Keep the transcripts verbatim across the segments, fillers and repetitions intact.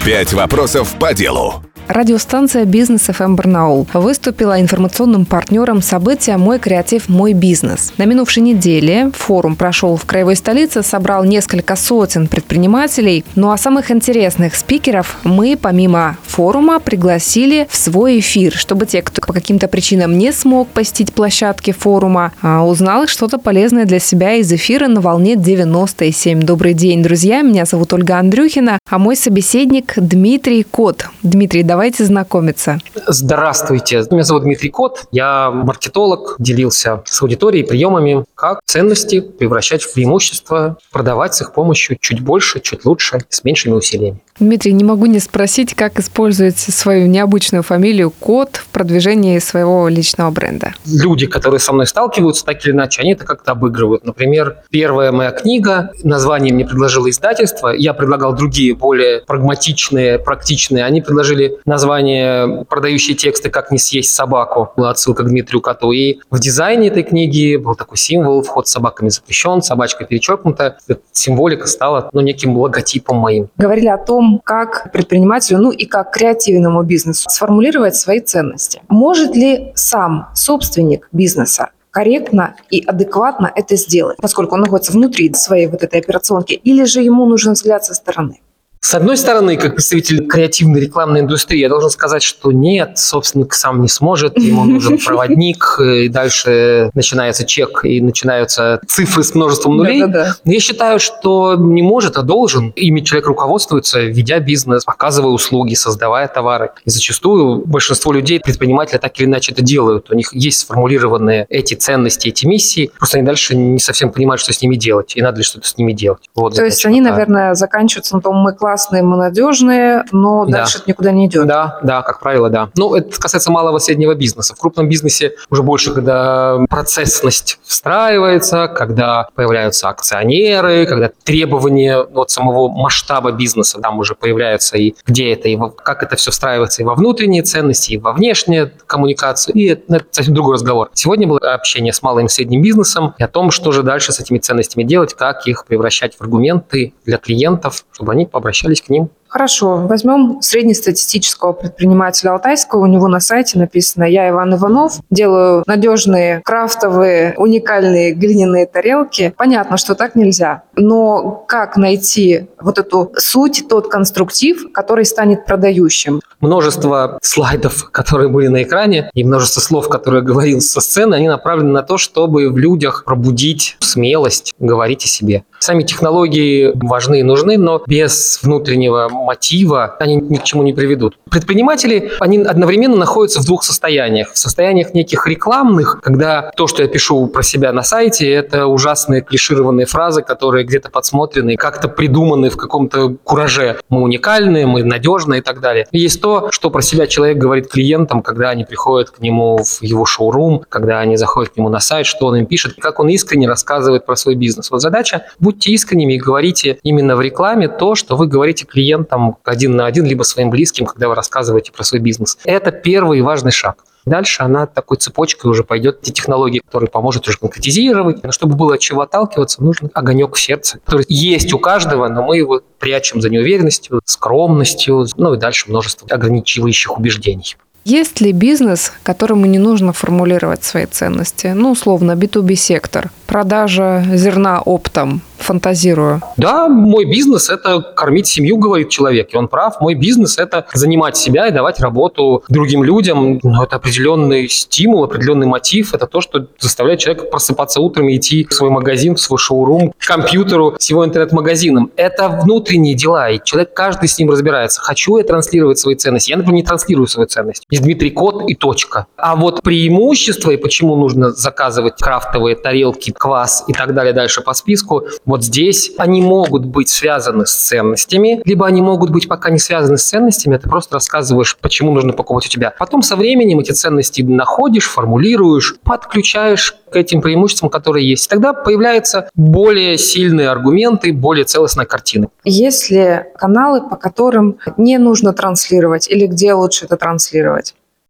Пять вопросов по делу. Радиостанция «Бизнес эф эм Барнаул» выступила информационным партнером события «Мой креатив, мой бизнес». На минувшей неделе форум прошел в краевой столице, собрал несколько сотен предпринимателей. Ну а самых интересных спикеров мы, помимо форума, пригласили в свой эфир, чтобы те, кто по каким-то причинам не смог посетить площадки форума, узнал что-то полезное для себя из эфира на волне девяносто и семь. Добрый день, друзья. Меня зовут Ольга Андрюхина, а мой собеседник Дмитрий Кот. Дмитрий, давайте знакомиться. Здравствуйте. Меня зовут Дмитрий Кот. Я маркетолог, делился с аудиторией приемами, как ценности превращать в преимущество, продавать с их помощью чуть больше, чуть лучше, с меньшими усилиями. Дмитрий, не могу не спросить, как используете свою необычную фамилию Кот в продвижении своего личного бренда. Люди, которые со мной сталкиваются, так или иначе, они это как-то обыгрывают. Например, первая моя книга, название мне предложило издательство, я предлагал другие, более прагматичные, практичные. Они предложили название «Продающие тексты. Как не съесть собаку». Была отсылка к Дмитрию Коту. И в дизайне этой книги был такой символ: вход с собаками запрещен, собачка перечеркнута. Эта символика стала ну, неким логотипом моим. Говорили о том, как предпринимателю, ну и как креативному бизнесу сформулировать свои ценности. Может ли сам собственник бизнеса корректно и адекватно это сделать, поскольку он находится внутри своей вот этой операционки, или же ему нужен взгляд со стороны? С одной стороны, как представитель креативной рекламной индустрии, я должен сказать, что нет, собственник сам не сможет, ему нужен проводник, и дальше начинается чек, и начинаются цифры с множеством нулей. Да-да-да. Но я считаю, что не может, а должен. Ими человек руководствуется, ведя бизнес, оказывая услуги, создавая товары. И зачастую большинство людей, предприниматели, так или иначе это делают. У них есть сформулированные эти ценности, эти миссии, просто они дальше не совсем понимают, что с ними делать, и надо ли что-то с ними делать. Вот То есть они, наверное, заканчиваются на том, мы классные, мы надежные, но Да. дальше это никуда не идет. Да, да, как правило, да. Ну, это касается малого и среднего бизнеса. В крупном бизнесе уже больше, когда процессность встраивается, когда появляются акционеры, когда требования от самого масштаба бизнеса там уже появляются, и где это, и во, как это все встраивается и во внутренние ценности, и во внешнюю коммуникацию. И это, это совсем другой разговор. Сегодня было общение с малым и средним бизнесом и о том, что же дальше с этими ценностями делать, как их превращать в аргументы для клиентов, чтобы они обращались к ним. Хорошо, возьмем среднестатистического предпринимателя Алтайского. У него на сайте написано: «Я Иван Иванов, делаю надежные, крафтовые, уникальные глиняные тарелки». Понятно, что так нельзя. Но как найти вот эту суть, тот конструктив, который станет продающим? Множество слайдов, которые были на экране, и множество слов, которые я говорил со сцены, они направлены на то, чтобы в людях пробудить смелость говорить о себе. Сами технологии важны и нужны, но без внутреннего мотива они ни к чему не приведут. Предприниматели, они одновременно находятся в двух состояниях. В состояниях неких рекламных, когда то, что я пишу про себя на сайте, это ужасные клишированные фразы, которые где-то подсмотрены, как-то придуманы в каком-то кураже. Мы уникальные, мы надежные и так далее. И есть то, что про себя человек говорит клиентам, когда они приходят к нему в его шоурум, когда они заходят к нему на сайт, что он им пишет, как он искренне рассказывает про свой бизнес. Вот задача: будьте искренними и говорите именно в рекламе то, что вы говорите клиентам один на один, либо своим близким, когда вы рассказываете про свой бизнес. Это первый важный шаг. Дальше она такой цепочкой уже пойдет, те технологии, которые поможет уже конкретизировать. Но чтобы было от чего отталкиваться, нужен огонек в сердце, который есть у каждого, но мы его прячем за неуверенностью, скромностью, ну и дальше множество ограничивающих убеждений. Есть ли бизнес, которому не нужно формулировать свои ценности? Ну, условно, би ту би-сектор, продажа зерна оптом, фантазирую. Да, мой бизнес – это кормить семью, говорит человек, и он прав. Мой бизнес – это занимать себя и давать работу другим людям. Но это определенный стимул, определенный мотив. Это то, что заставляет человека просыпаться утром и идти в свой магазин, в свой шоурум, к компьютеру, с его интернет-магазином. Это внутренние дела, и человек каждый с ним разбирается. Хочу я транслировать свои ценности? Я, например, не транслирую свои ценности. Есть Дмитрий Кот и точка. А вот преимущество и почему нужно заказывать крафтовые тарелки, квас и так далее дальше по списку – вот здесь они могут быть связаны с ценностями, либо они могут быть пока не связаны с ценностями, ты просто рассказываешь, почему нужно покупать у тебя. Потом со временем эти ценности находишь, формулируешь, подключаешь к этим преимуществам, которые есть. Тогда появляются более сильные аргументы, более целостная картина. Есть ли каналы, по которым не нужно транслировать, или где лучше это транслировать?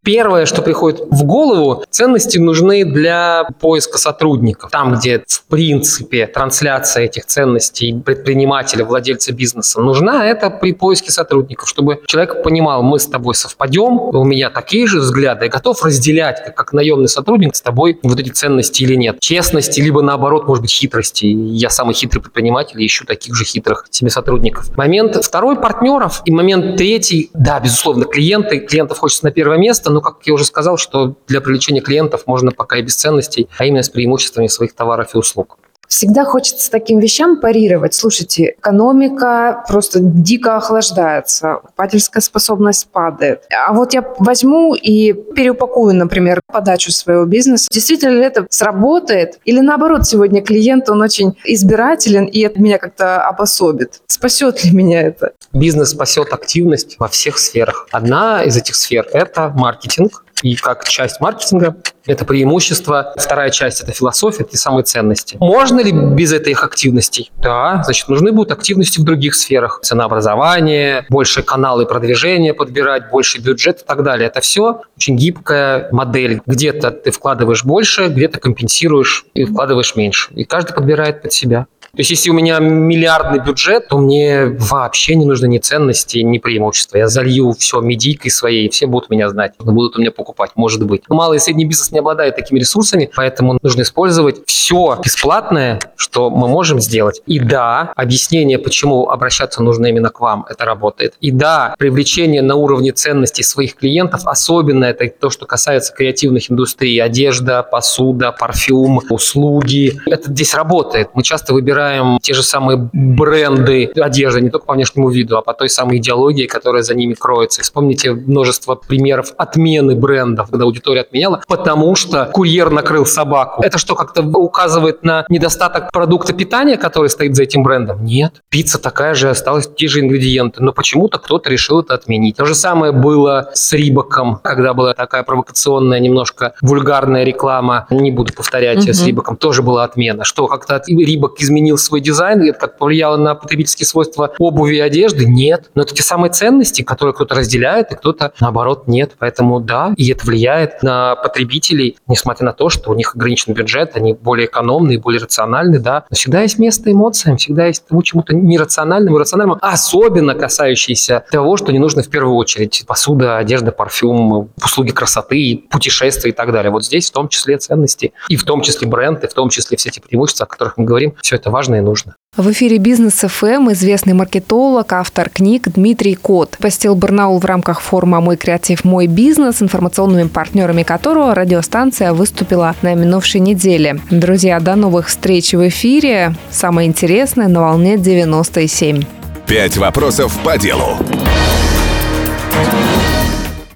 Первое, что приходит в голову, ценности нужны для поиска сотрудников. Там, где, в принципе, трансляция этих ценностей предпринимателя, владельца бизнеса нужна, это при поиске сотрудников, чтобы человек понимал, мы с тобой совпадем, у меня такие же взгляды, я готов разделять, как, как наемный сотрудник, с тобой вот эти ценности или нет. Честности, либо наоборот, может быть, хитрости. Я самый хитрый предприниматель и ищу таких же хитрых себе сотрудников. Момент второй — партнеров. И момент третий, да, безусловно, клиенты. Клиентов хочется на первое место, но, как я уже сказал, что для привлечения клиентов можно пока и без ценностей, а именно с преимуществами своих товаров и услуг. Всегда хочется таким вещам парировать. Слушайте, экономика просто дико охлаждается, покупательская способность падает. А вот я возьму и переупакую, например, подачу своего бизнеса. Действительно ли это сработает? Или наоборот, сегодня клиент, он очень избирателен, и это меня как-то обособит? Спасет ли меня это? Бизнес спасет активность во всех сферах. Одна из этих сфер – это маркетинг. И как часть маркетинга это преимущество. Вторая часть – это философия, это те самые ценности. Можно ли без этой их активностей? Да, значит, нужны будут активности в других сферах. Ценообразование, больше каналы продвижения подбирать, больше бюджет и так далее. Это все очень гибкая модель. Где-то ты вкладываешь больше, где-то компенсируешь и вкладываешь меньше. И каждый подбирает под себя. То есть, если у меня миллиардный бюджет, то мне вообще не нужны ни ценности, ни преимущества. Я залью все медийкой своей, и все будут меня знать, будут у меня покупать, может быть. Но малый и средний бизнес не обладает такими ресурсами, поэтому нужно использовать все бесплатное, что мы можем сделать. И да, объяснение, почему обращаться нужно именно к вам, это работает. И да, привлечение на уровне ценностей своих клиентов, особенно это то, что касается креативных индустрий, одежда, посуда, парфюм, услуги. Это здесь работает. Мы часто выбираем те же самые бренды одежды, не только по внешнему виду, а по той самой идеологии, которая за ними кроется. Вспомните множество примеров отмены брендов, когда аудитория отменяла, потому что курьер накрыл собаку. Это что, как-то указывает на недостаток продукта питания, который стоит за этим брендом? Нет. Пицца такая же, осталась те же ингредиенты, но почему-то кто-то решил это отменить. То же самое было с Рибаком, когда была такая провокационная, немножко вульгарная реклама, не буду повторять, mm-hmm. с Рибаком тоже была отмена. Что, как-то Рибак изменил свой дизайн, и это как повлияло на потребительские свойства обуви и одежды? Нет. Но это те самые ценности, которые кто-то разделяет, и кто-то, наоборот, нет. Поэтому да, и это влияет на потребителей, несмотря на то, что у них ограничен бюджет, они более экономные, более рациональные, да. Но всегда есть место эмоциям, всегда есть тому чему-то нерациональному, рациональному, особенно касающееся того, что не нужно в первую очередь. Посуда, одежда, парфюм, услуги красоты, путешествия и так далее. Вот здесь в том числе ценности, и в том числе бренд, и в том числе все эти преимущества, о которых мы говорим, все это важно и нужно. В эфире Бизнес эф эм известный маркетолог, автор книг Дмитрий Кот посетил Барнаул в рамках форума «Мой креатив, мой бизнес», информационными партнерами которого радиостанция выступила на минувшей неделе. Друзья, до новых встреч в эфире. Самое интересное на волне девяносто и семь. Пять вопросов по делу.